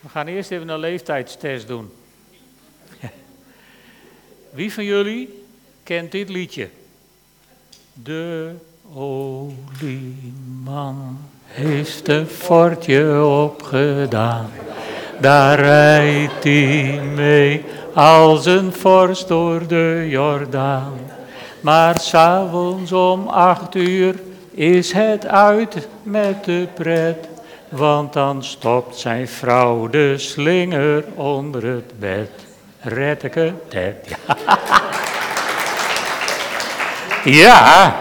We gaan eerst even een leeftijdstest doen. Wie van jullie kent dit liedje? De olieman heeft een fortje opgedaan. Daar rijdt hij mee als een vorst door de Jordaan. Maar 's avonds om 8 uur is het uit met de pret. Want dan stopt zijn vrouw de slinger onder het bed. Retteke, tet. Ja.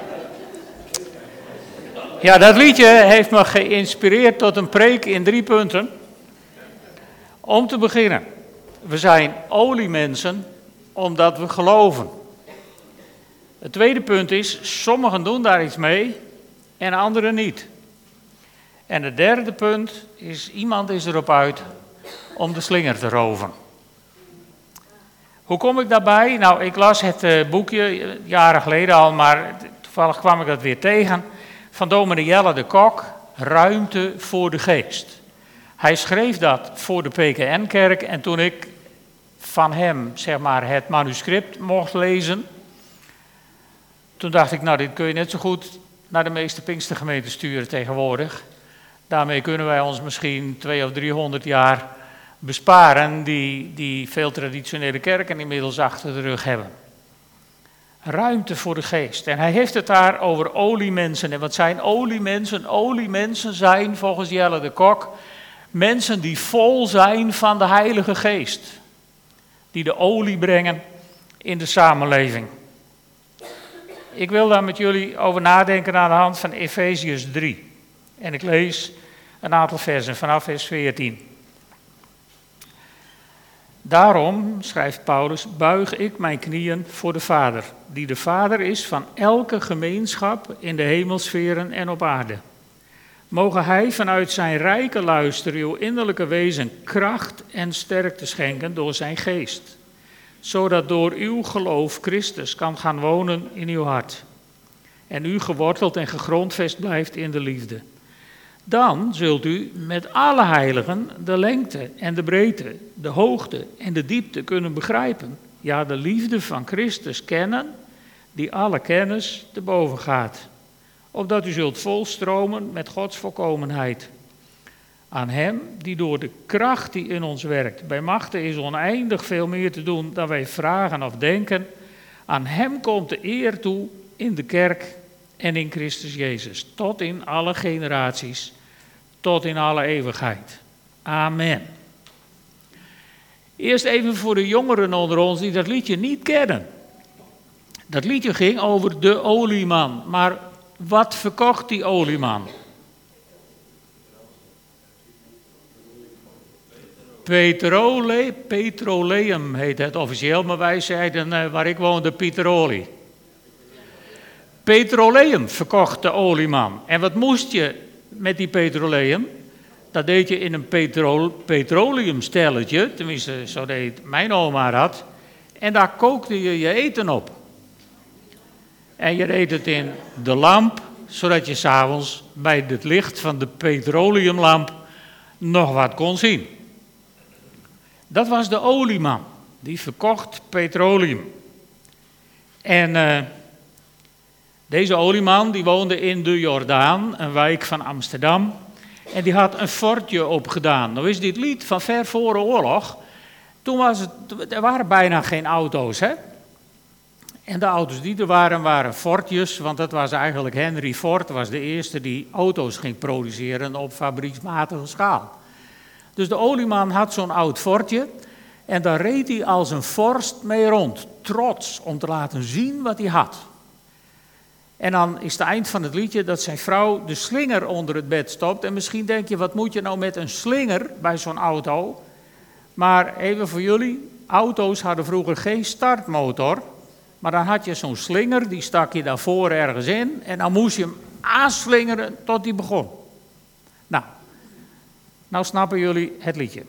Ja, dat liedje heeft me geïnspireerd tot een preek in 3 punten. Om te beginnen, we zijn oliemensen omdat we geloven. Het tweede punt is, sommigen doen daar iets mee en anderen niet. En het derde punt is, iemand is erop uit om de slinger te roven. Hoe kom ik daarbij? Nou, ik las het boekje jaren geleden al, maar toevallig kwam ik dat weer tegen. Van dominee Jelle de Kok, Ruimte voor de Geest. Hij schreef dat voor de PKN-kerk en toen ik van hem, zeg maar, het manuscript mocht lezen, toen dacht ik, nou, dit kun je net zo goed naar de meeste Pinkstergemeenten sturen tegenwoordig. Daarmee kunnen wij ons misschien 200 of 300 jaar besparen die veel traditionele kerken inmiddels achter de rug hebben. Ruimte voor de geest. En hij heeft het daar over oliemensen. En wat zijn oliemensen? Oliemensen zijn volgens Jelle de Kok mensen die vol zijn van de Heilige Geest. Die de olie brengen in de samenleving. Ik wil daar met jullie over nadenken aan de hand van Efeziërs 3. En ik lees een aantal versen vanaf vers 14. Daarom, schrijft Paulus, buig ik mijn knieën voor de Vader, die de Vader is van elke gemeenschap in de hemelsferen en op aarde. Mogen Hij vanuit zijn rijke luister uw innerlijke wezen kracht en sterkte schenken door zijn geest, zodat door uw geloof Christus kan gaan wonen in uw hart en u geworteld en gegrondvest blijft in de liefde. Dan zult u met alle heiligen de lengte en de breedte, de hoogte en de diepte kunnen begrijpen. Ja, de liefde van Christus kennen, die alle kennis te boven gaat. Opdat u zult volstromen met Gods volkomenheid. Aan hem die door de kracht die in ons werkt, bij machten is oneindig veel meer te doen dan wij vragen of denken. Aan hem komt de eer toe in de kerk en in Christus Jezus, tot in alle generaties, tot in alle eeuwigheid. Amen. Eerst even voor de jongeren onder ons die dat liedje niet kennen. Dat liedje ging over de olieman, maar wat verkocht die olieman? Petroleum heet het officieel, maar wij zeiden waar ik woonde Pieterolie. Petroleum verkocht de olieman. En wat moest je met die petroleum? Dat deed je in een petroleumstelletje, tenminste zo deed mijn oma dat. En daar kookte je je eten op. En je deed het in de lamp, zodat je 's avonds bij het licht van de petroleumlamp nog wat kon zien. Dat was de olieman, die verkocht petroleum. En deze olieman die woonde in de Jordaan, een wijk van Amsterdam. En die had een fortje opgedaan. Nou is dit lied van ver voor de oorlog. Toen er waren bijna geen auto's, hè. En de auto's die er waren fortjes, want dat was eigenlijk Henry Ford, was de eerste die auto's ging produceren op fabrieksmatige schaal. Dus de olieman had zo'n oud fortje en daar reed hij als een vorst mee rond, trots om te laten zien wat hij had. En dan is het eind van het liedje dat zijn vrouw de slinger onder het bed stopt. En misschien denk je, wat moet je nou met een slinger bij zo'n auto? Maar even voor jullie, auto's hadden vroeger geen startmotor. Maar dan had je zo'n slinger, die stak je daarvoor ergens in. En dan moest je hem aanslingeren tot hij begon. Nou snappen jullie het liedje.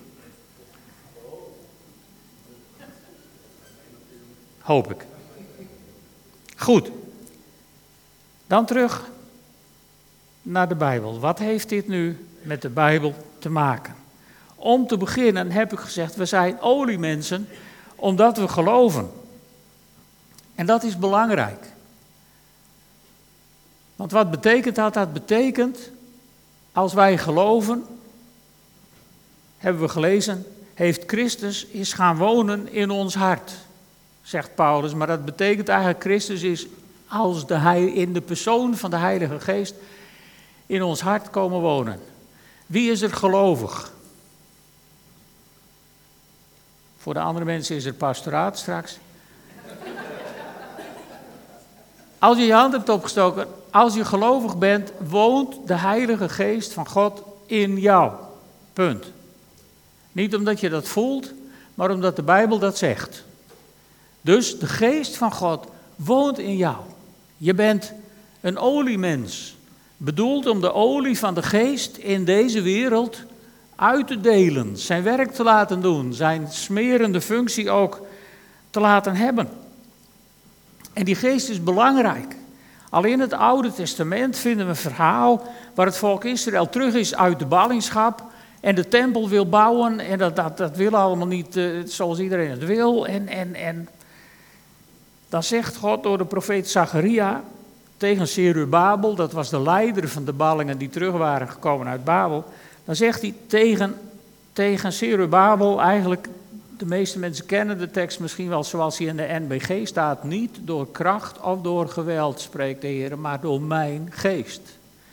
Hoop ik. Goed. Dan terug naar de Bijbel. Wat heeft dit nu met de Bijbel te maken? Om te beginnen heb ik gezegd, we zijn oliemensen omdat we geloven. En dat is belangrijk. Want wat betekent dat? Dat betekent, als wij geloven, hebben we gelezen, heeft Christus is gaan wonen in ons hart, zegt Paulus. Maar dat betekent eigenlijk, Christus is als in de persoon van de Heilige Geest in ons hart komen wonen. Wie is er gelovig? Voor de andere mensen is er pastoraat straks. Als je je hand hebt opgestoken, als je gelovig bent, woont de Heilige Geest van God in jou. Punt. Niet omdat je dat voelt, maar omdat de Bijbel dat zegt. Dus de Geest van God woont in jou. Je bent een oliemens. Bedoeld om de olie van de Geest in deze wereld uit te delen. Zijn werk te laten doen. Zijn smerende functie ook te laten hebben. En die Geest is belangrijk. Al in het Oude Testament vinden we een verhaal waar het volk Israël terug is uit de ballingschap en de tempel wil bouwen en dat wil allemaal niet zoals iedereen het wil. En dan zegt God door de profeet Zacharia tegen Zerubabel, dat was de leider van de ballingen die terug waren gekomen uit Babel, dan zegt hij tegen Zerubabel eigenlijk, de meeste mensen kennen de tekst misschien wel zoals hij in de NBG staat, niet door kracht of door geweld spreekt de Heer, maar door mijn geest.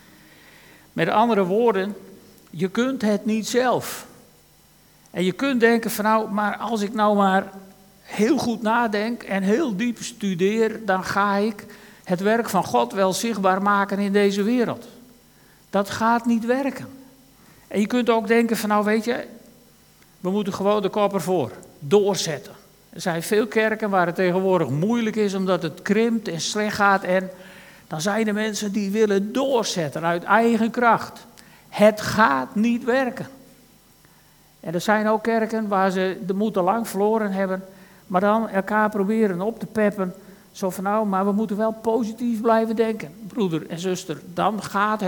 Met andere woorden, je kunt het niet zelf. En je kunt denken van nou, maar als ik nou maar heel goed nadenk en heel diep studeer, dan ga ik het werk van God wel zichtbaar maken in deze wereld. Dat gaat niet werken. En je kunt ook denken van nou weet je, we moeten gewoon de kop ervoor doorzetten. Er zijn veel kerken waar het tegenwoordig moeilijk is omdat het krimpt en slecht gaat. En dan zijn er mensen die willen doorzetten uit eigen kracht. Het gaat niet werken. En er zijn ook kerken waar ze de moed al lang verloren hebben. Maar dan elkaar proberen op te peppen. Zo van nou, maar we moeten wel positief blijven denken. Broeder en zuster, dan gaat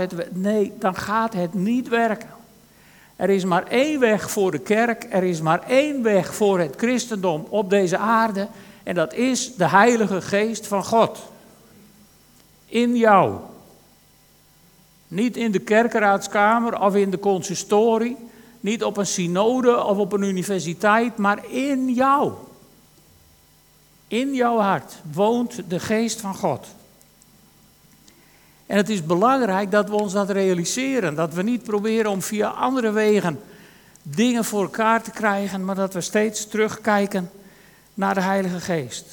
het niet werken. Er is maar één weg voor de kerk, er is maar één weg voor het christendom op deze aarde. En dat is de Heilige Geest van God. In jou. Niet in de kerkenraadskamer of in de consistorie. Niet op een synode of op een universiteit, maar in jou. In jouw hart woont de Geest van God. En het is belangrijk dat we ons dat realiseren. Dat we niet proberen om via andere wegen dingen voor elkaar te krijgen, maar dat we steeds terugkijken naar de Heilige Geest.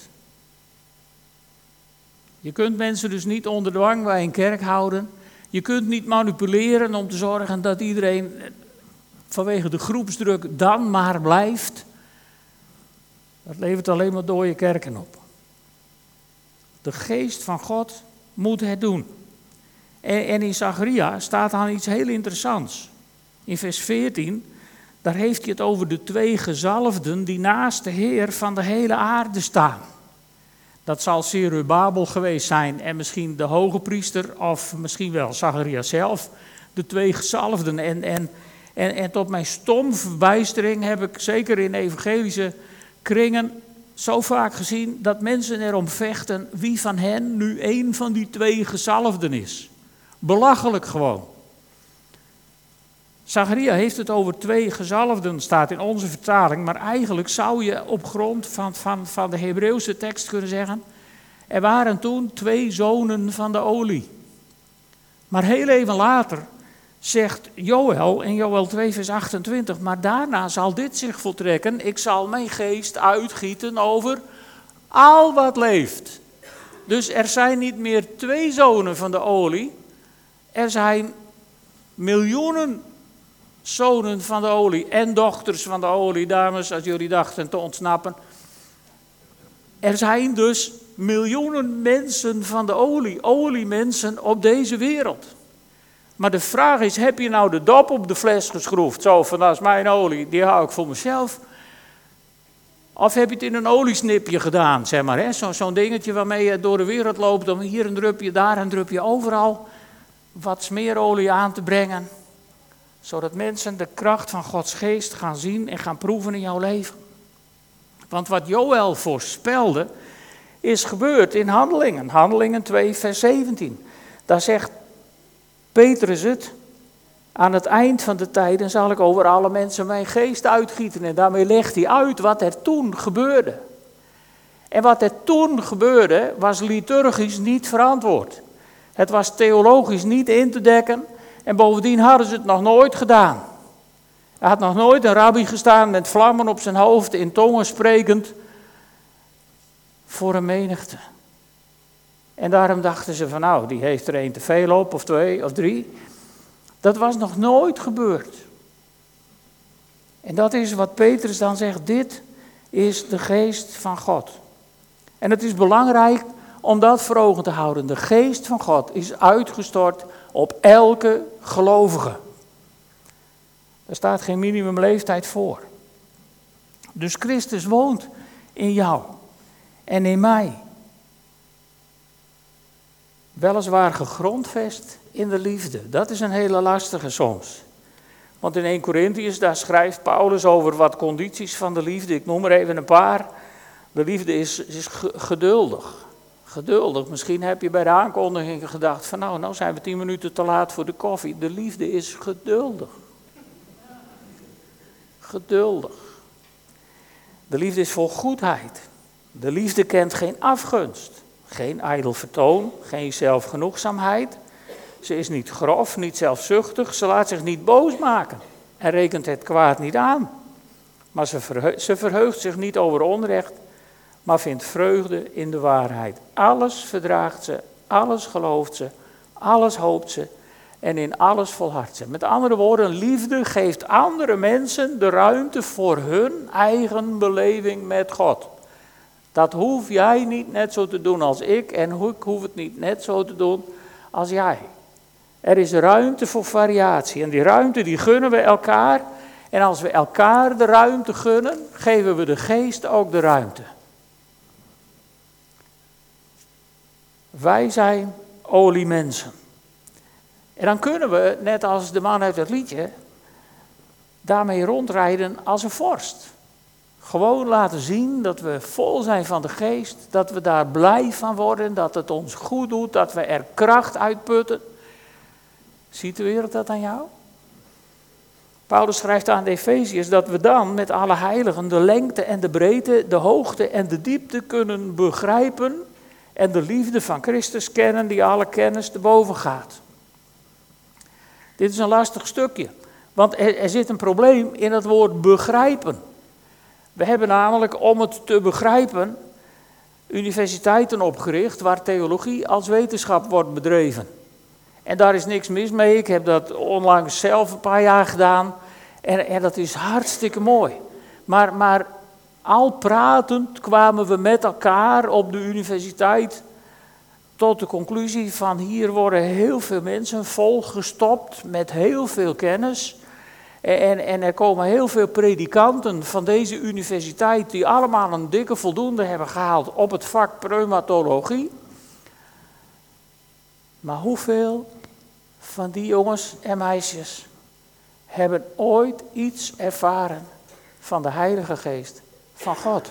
Je kunt mensen dus niet onder dwang bij een kerk houden. Je kunt niet manipuleren om te zorgen dat iedereen vanwege de groepsdruk dan maar blijft. Dat levert alleen maar dode kerken op. De Geest van God moet het doen. En in Zacharia staat dan iets heel interessants. In vers 14, daar heeft hij het over de twee gezalfden die naast de Heer van de hele aarde staan. Dat zal Zerubabel geweest zijn en misschien de hoge priester of misschien wel Zacharia zelf. De twee gezalfden. En tot mijn stom verbijstering heb ik zeker in evangelische kringen zo vaak gezien dat mensen erom vechten wie van hen nu één van die twee gezalfden is. Belachelijk gewoon. Zacharia heeft het over twee gezalfden, staat in onze vertaling, maar eigenlijk zou je op grond van de Hebreeuwse tekst kunnen zeggen, er waren toen twee zonen van de olie. Maar heel even later zegt Joël in Joël 2 vers 28, maar daarna zal dit zich voltrekken, ik zal mijn geest uitgieten over al wat leeft. Dus er zijn niet meer twee zonen van de olie, er zijn miljoenen zonen van de olie en dochters van de olie, dames, als jullie dachten te ontsnappen. Er zijn dus miljoenen mensen van de olie, oliemensen op deze wereld. Maar de vraag is, heb je nou de dop op de fles geschroefd? Zo van, dat is mijn olie, die hou ik voor mezelf. Of heb je het in een oliesnipje gedaan, zeg maar. Hè? Zo'n dingetje waarmee je door de wereld loopt om hier een drupje, daar een drupje, overal wat smeerolie aan te brengen. Zodat mensen de kracht van Gods geest gaan zien en gaan proeven in jouw leven. Want wat Joël voorspelde, is gebeurd in Handelingen. Handelingen 2 vers 17. Daar zegt Petrus het. Aan het eind van de tijden zal ik over alle mensen mijn geest uitgieten. En daarmee legt hij uit wat er toen gebeurde. En wat er toen gebeurde, was liturgisch niet verantwoord. Het was theologisch niet in te dekken. En bovendien hadden ze het nog nooit gedaan. Er had nog nooit een rabbi gestaan met vlammen op zijn hoofd, in tongen sprekend, voor een menigte. En daarom dachten ze van nou, die heeft er één te veel op, of 2 of 3. Dat was nog nooit gebeurd. En dat is wat Petrus dan zegt, dit is de geest van God. En het is belangrijk om dat voor ogen te houden. De geest van God is uitgestort op elke gelovige. Er staat geen minimumleeftijd voor. Dus Christus woont in jou en in mij. Weliswaar gegrondvest in de liefde. Dat is een hele lastige soms. Want in 1 Korintiërs, daar schrijft Paulus over wat condities van de liefde. Ik noem er even een paar. De liefde is geduldig. Geduldig. Misschien heb je bij de aankondiging gedacht van nou zijn we 10 minuten te laat voor de koffie. De liefde is geduldig. Geduldig. De liefde is vol goedheid. De liefde kent geen afgunst. Geen ijdel vertoon, geen zelfgenoegzaamheid. Ze is niet grof, niet zelfzuchtig. Ze laat zich niet boos maken en rekent het kwaad niet aan. Maar ze verheugt zich niet over onrecht, maar vindt vreugde in de waarheid. Alles verdraagt ze, alles gelooft ze, alles hoopt ze en in alles volhardt ze. Met andere woorden, liefde geeft andere mensen de ruimte voor hun eigen beleving met God. Dat hoef jij niet net zo te doen als ik en ik hoef het niet net zo te doen als jij. Er is ruimte voor variatie en die ruimte die gunnen we elkaar. En als we elkaar de ruimte gunnen, geven we de geest ook de ruimte. Wij zijn oliemensen. En dan kunnen we, net als de man uit het liedje, daarmee rondrijden als een vorst. Gewoon laten zien dat we vol zijn van de geest, dat we daar blij van worden, dat het ons goed doet, dat we er kracht uitputten. Ziet de wereld dat aan jou? Paulus schrijft aan de Efeziërs dat we dan met alle heiligen de lengte en de breedte, de hoogte en de diepte kunnen begrijpen en de liefde van Christus kennen die alle kennis te boven gaat. Dit is een lastig stukje, want er zit een probleem in het woord begrijpen. We hebben namelijk om het te begrijpen universiteiten opgericht waar theologie als wetenschap wordt bedreven. En daar is niks mis mee. Ik heb dat onlangs zelf een paar jaar gedaan. En dat is hartstikke mooi. Maar al pratend kwamen we met elkaar op de universiteit tot de conclusie van hier worden heel veel mensen volgestopt met heel veel kennis. En er komen heel veel predikanten van deze universiteit die allemaal een dikke voldoende hebben gehaald op het vak pneumatologie. Maar hoeveel van die jongens en meisjes hebben ooit iets ervaren van de Heilige Geest van God?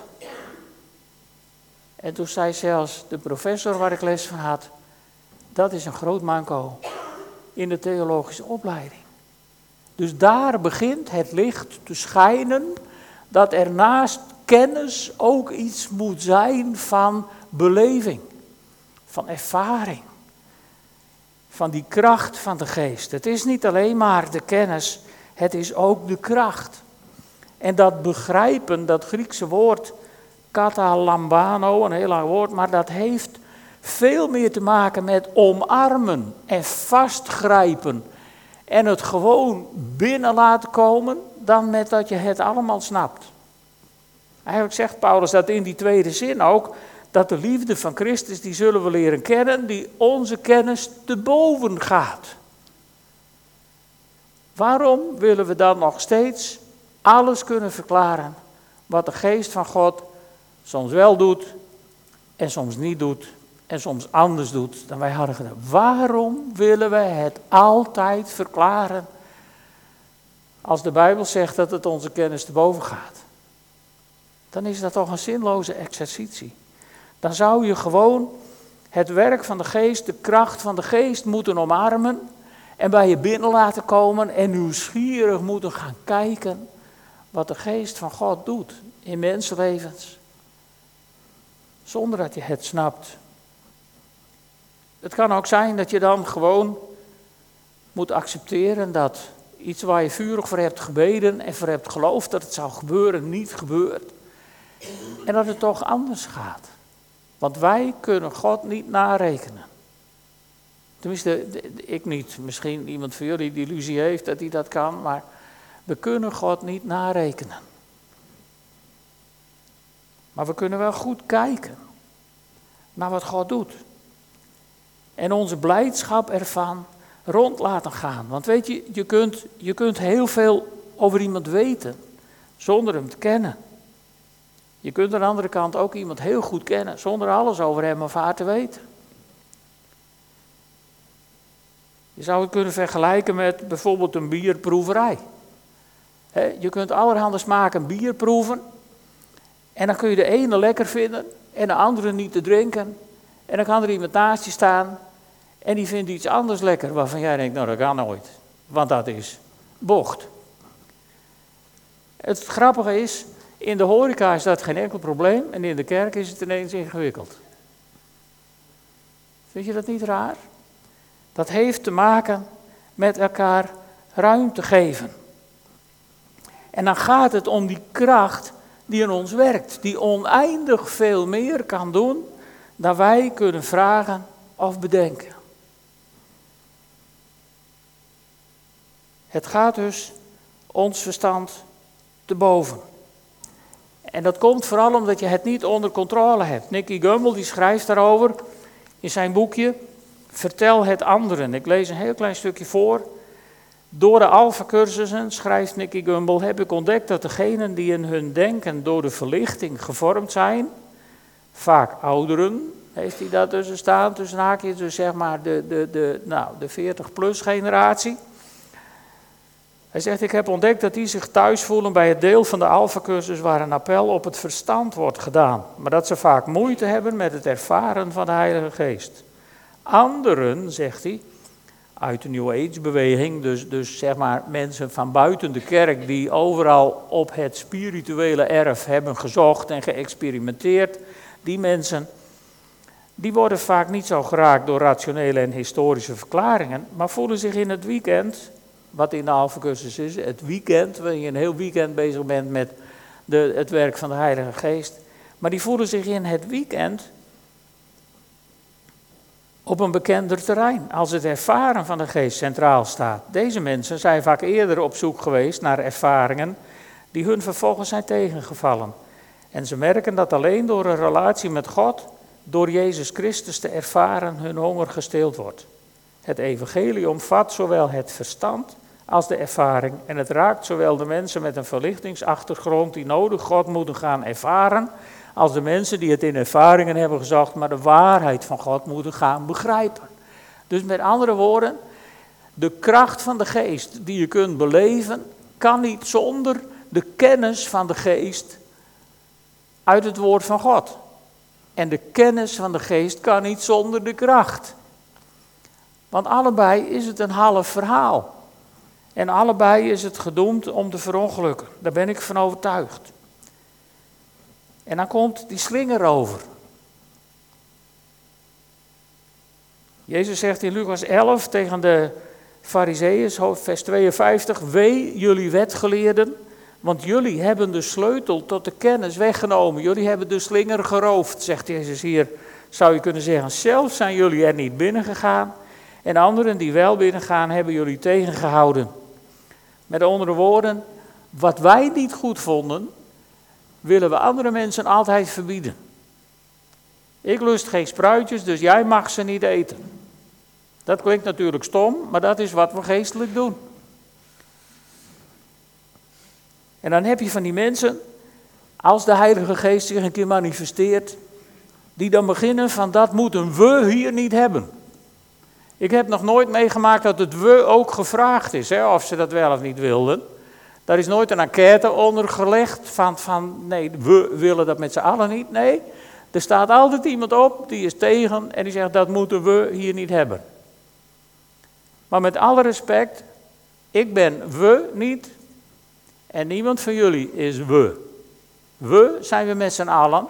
En toen zei zelfs de professor waar ik les van had, dat is een groot manco in de theologische opleiding. Dus daar begint het licht te schijnen dat er naast kennis ook iets moet zijn van beleving, van ervaring, van die kracht van de geest. Het is niet alleen maar de kennis, het is ook de kracht. En dat begrijpen, dat Griekse woord katalambano, een heel lang woord, maar dat heeft veel meer te maken met omarmen en vastgrijpen. En het gewoon binnen laten komen, dan met dat je het allemaal snapt. Eigenlijk zegt Paulus dat in die tweede zin ook, dat de liefde van Christus, die zullen we leren kennen, die onze kennis te boven gaat. Waarom willen we dan nog steeds alles kunnen verklaren wat de geest van God soms wel doet en soms niet doet en soms anders doet dan wij hadden gedaan? Waarom willen we het altijd verklaren Als de Bijbel zegt dat het onze kennis te boven gaat, dan is dat toch een zinloze exercitie. Dan zou je gewoon het werk van de geest, de kracht van de geest moeten omarmen en bij je binnen laten komen en nieuwsgierig moeten gaan kijken wat de geest van God doet in mensenlevens. Zonder dat je het snapt. Het kan ook zijn dat je dan gewoon moet accepteren dat iets waar je vurig voor hebt gebeden en voor hebt geloofd dat het zou gebeuren, niet gebeurt. En dat het toch anders gaat. Want wij kunnen God niet narekenen. Tenminste, ik niet. Misschien iemand van jullie die illusie heeft dat hij dat kan, maar we kunnen God niet narekenen. Maar we kunnen wel goed kijken naar wat God doet. En onze blijdschap ervan rond laten gaan. Want weet je, je kunt heel veel over iemand weten zonder hem te kennen. Je kunt aan de andere kant ook iemand heel goed kennen zonder alles over hem of haar te weten. Je zou het kunnen vergelijken met bijvoorbeeld een bierproeverij. Je kunt allerhande smaken bier proeven en dan kun je de ene lekker vinden en de andere niet te drinken. En dan kan er iemand naast je staan en die vindt iets anders lekker waarvan jij denkt, nou dat kan nooit, want dat is bocht. Het grappige is, in de horeca is dat geen enkel probleem en in de kerk is het ineens ingewikkeld. Vind je dat niet raar? Dat heeft te maken met elkaar ruimte geven. En dan gaat het om die kracht die in ons werkt, die oneindig veel meer kan doen dan wij kunnen vragen of bedenken. Het gaat dus ons verstand te boven. En dat komt vooral omdat je het niet onder controle hebt. Nicky Gumbel die schrijft daarover in zijn boekje Vertel het anderen. Ik lees een heel klein stukje voor. Door de Alpha-cursussen, schrijft Nicky Gumbel, heb ik ontdekt dat degenen die in hun denken door de verlichting gevormd zijn, vaak ouderen, heeft hij dat tussen staan, tussen haakjes, dus zeg maar de 40-plus generatie. Hij zegt, ik heb ontdekt dat die zich thuis voelen bij het deel van de Alpha-cursus waar een appel op het verstand wordt gedaan. Maar dat ze vaak moeite hebben met het ervaren van de Heilige Geest. Anderen, zegt hij, uit de New Age-beweging, dus zeg maar mensen van buiten de kerk die overal op het spirituele erf hebben gezocht en geëxperimenteerd, die mensen, die worden vaak niet zo geraakt door rationele en historische verklaringen, maar voelen zich in het weekend, wat in de Alpha-cursus is, het weekend, waar je een heel weekend bezig bent met het werk van de Heilige Geest, maar die voelen zich in het weekend op een bekender terrein, als het ervaren van de geest centraal staat. Deze mensen zijn vaak eerder op zoek geweest naar ervaringen die hun vervolgens zijn tegengevallen. En ze merken dat alleen door een relatie met God, door Jezus Christus te ervaren, hun honger gestild wordt. Het evangelie omvat zowel het verstand als de ervaring en het raakt zowel de mensen met een verlichtingsachtergrond die nodig God moeten gaan ervaren, als de mensen die het in ervaringen hebben gezocht, maar de waarheid van God moeten gaan begrijpen. Dus met andere woorden, de kracht van de geest die je kunt beleven, kan niet zonder de kennis van de geest uit het woord van God. En de kennis van de geest kan niet zonder de kracht. Want allebei is het een half verhaal. En allebei is het gedoemd om te verongelukken. Daar ben ik van overtuigd. En dan komt die slinger over. Jezus zegt in Lucas 11 tegen de Farizeeën, vers 52, wee jullie wetgeleerden, want jullie hebben de sleutel tot de kennis weggenomen. Jullie hebben de slinger geroofd, zegt Jezus hier. Zou je kunnen zeggen, zelf zijn jullie er niet binnengegaan en anderen die wel binnengaan hebben jullie tegengehouden. Met andere woorden, wat wij niet goed vonden, willen we andere mensen altijd verbieden. Ik lust geen spruitjes, dus jij mag ze niet eten. Dat klinkt natuurlijk stom, maar dat is wat we geestelijk doen. En dan heb je van die mensen, als de Heilige Geest zich een keer manifesteert, die dan beginnen van dat moeten we hier niet hebben. Ik heb nog nooit meegemaakt dat het we ook gevraagd is, of ze dat wel of niet wilden. Daar is nooit een enquête onder gelegd van nee, we willen dat met z'n allen niet. Nee, er staat altijd iemand op die is tegen en die zegt dat moeten we hier niet hebben. Maar met alle respect, ik ben we niet en niemand van jullie is we. We zijn we met z'n allen.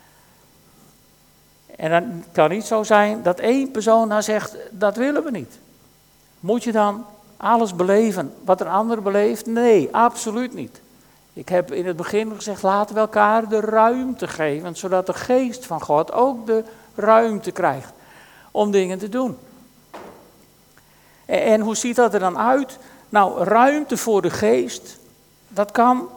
En dan kan niet zo zijn dat één persoon nou zegt, dat willen we niet. Moet je dan alles beleven wat een ander beleeft? Nee, absoluut niet. Ik heb in het begin gezegd, laten we elkaar de ruimte geven, zodat de geest van God ook de ruimte krijgt om dingen te doen. En hoe ziet dat er dan uit? Nou, ruimte voor de geest, dat kan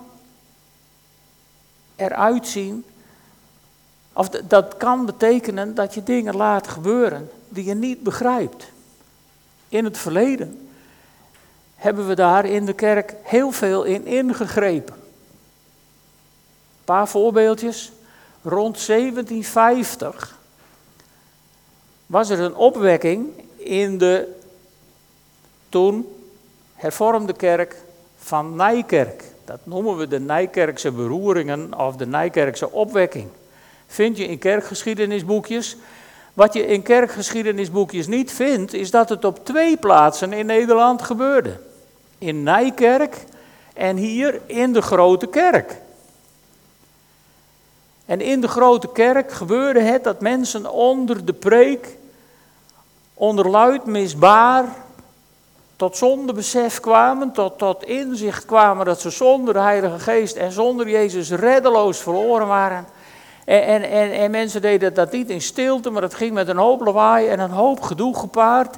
eruit zien, of dat kan betekenen dat je dingen laat gebeuren die je niet begrijpt. In het verleden hebben we daar in de kerk heel veel in ingegrepen. Een paar voorbeeldjes. Rond 1750 was er een opwekking in de toen hervormde kerk van Nijkerk. Dat noemen we de Nijkerkse beroeringen of de Nijkerkse opwekking. Vind je in kerkgeschiedenisboekjes. Wat je in kerkgeschiedenisboekjes niet vindt, is dat het op 2 plaatsen in Nederland gebeurde. In Nijkerk en hier in de Grote Kerk. En in de Grote Kerk gebeurde het dat mensen onder de preek, onder luid misbaar, tot zondebesef kwamen, tot inzicht kwamen dat ze zonder de Heilige Geest en zonder Jezus reddeloos verloren waren. En mensen deden dat niet in stilte, maar het ging met een hoop lawaai en een hoop gedoe gepaard.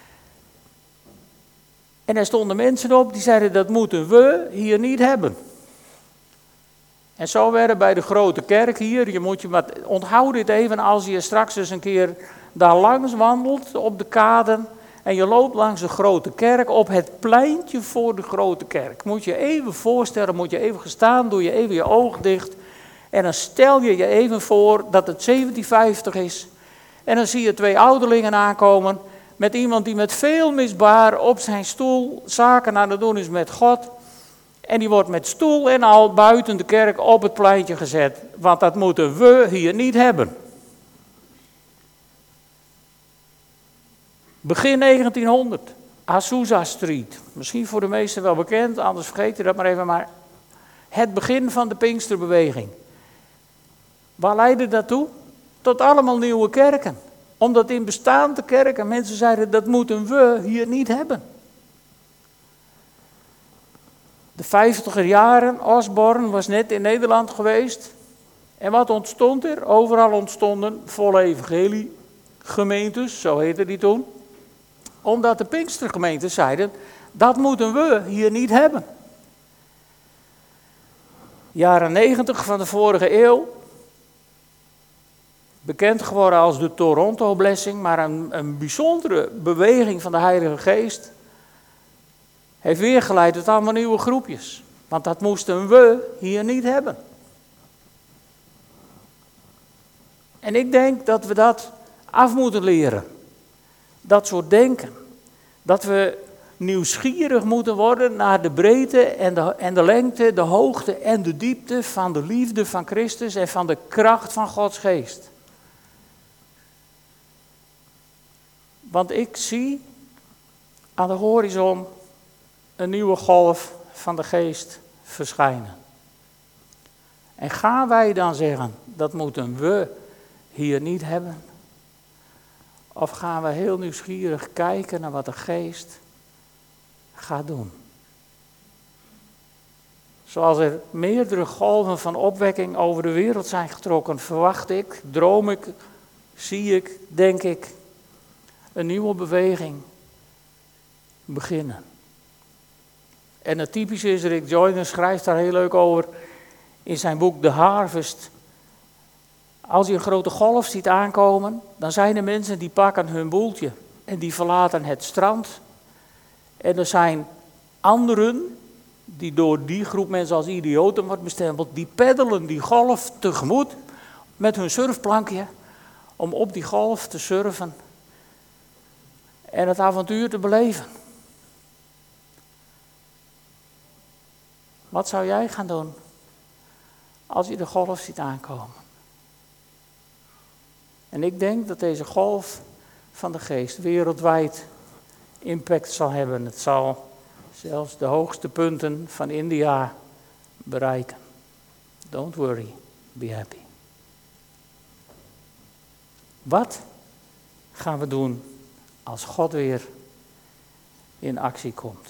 En er stonden mensen op die zeiden, dat moeten we hier niet hebben. En zo werden bij de Grote Kerk hier, onthoud dit even als je straks eens een keer daar langs wandelt op de kaden. En je loopt langs de Grote Kerk op het pleintje voor de Grote Kerk. Moet je even voorstellen, moet je even gaan staan, doe je even je ogen dicht. En dan stel je je even voor dat het 1750 is. En dan zie je 2 ouderlingen aankomen met iemand die met veel misbaar op zijn stoel zaken aan het doen is met God. En die wordt met stoel en al buiten de kerk op het pleintje gezet. Want dat moeten we hier niet hebben. Begin 1900, Azusa Street. Misschien voor de meesten wel bekend, anders vergeet je dat maar even. Maar het begin van de Pinksterbeweging. Waar leidde dat toe? Tot allemaal nieuwe kerken. Omdat in bestaande kerken mensen zeiden, dat moeten we hier niet hebben. De 50er jaren, Osborne was net in Nederland geweest. En wat ontstond er? Overal ontstonden volle evangelie gemeentes, zo heette die toen. Omdat de Pinkstergemeenten zeiden, dat moeten we hier niet hebben. Jaren 90 van de vorige eeuw. Bekend geworden als de Toronto Blessing, maar een bijzondere beweging van de Heilige Geest. Heeft weer geleid tot allemaal nieuwe groepjes. Want dat moesten we hier niet hebben. En ik denk dat we dat af moeten leren. Dat soort denken. Dat we nieuwsgierig moeten worden naar de breedte en de lengte, de hoogte en de diepte van de liefde van Christus en van de kracht van Gods geest. Want ik zie aan de horizon een nieuwe golf van de geest verschijnen. En gaan wij dan zeggen, dat moeten we hier niet hebben? Of gaan we heel nieuwsgierig kijken naar wat de geest gaat doen? Zoals er meerdere golven van opwekking over de wereld zijn getrokken, verwacht ik, droom ik, zie ik, denk ik, een nieuwe beweging beginnen. En het typische is, Rick Joyner schrijft daar heel leuk over in zijn boek The Harvest. Als je een grote golf ziet aankomen, dan zijn er mensen die pakken hun boeltje en die verlaten het strand. En er zijn anderen die door die groep mensen als idioten wordt bestempeld, die peddelen die golf tegemoet met hun surfplankje om op die golf te surfen en het avontuur te beleven. Wat zou jij gaan doen als je de golf ziet aankomen? En ik denk dat deze golf van de geest wereldwijd impact zal hebben. Het zal zelfs de hoogste punten van India bereiken. Don't worry, be happy. Wat gaan we doen als God weer in actie komt?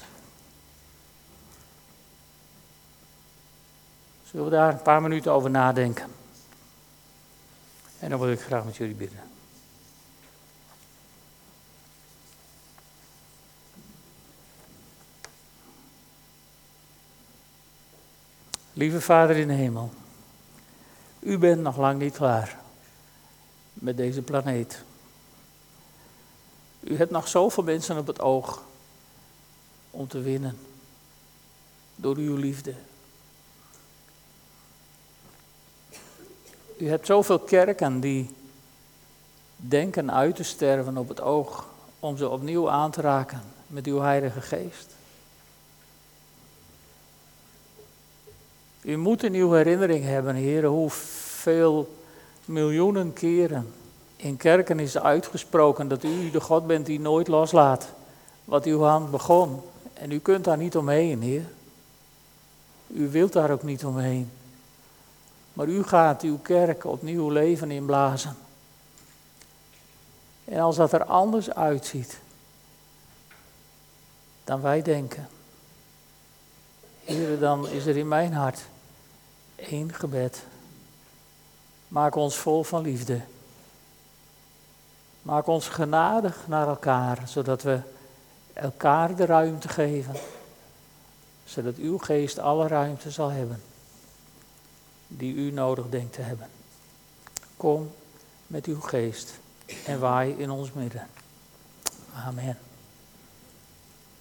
Zullen we daar een paar minuten over nadenken? En dan wil ik graag met jullie bidden. Lieve Vader in de hemel, u bent nog lang niet klaar met deze planeet. U hebt nog zoveel mensen op het oog om te winnen door uw liefde. U hebt zoveel kerken die denken uit te sterven op het oog om ze opnieuw aan te raken met uw Heilige Geest. U moet in uw herinnering hebben, Heer, hoeveel miljoenen keren in kerken is uitgesproken dat u de God bent die nooit loslaat wat uw hand begon. En u kunt daar niet omheen, Heer. U wilt daar ook niet omheen. Maar u gaat uw kerk opnieuw leven inblazen. En als dat er anders uitziet dan wij denken, Heer, dan is er in mijn hart één gebed. Maak ons vol van liefde. Maak ons genadig naar elkaar, zodat we elkaar de ruimte geven. Zodat uw geest alle ruimte zal hebben die u nodig denkt te hebben. Kom met uw geest en waai in ons midden. Amen.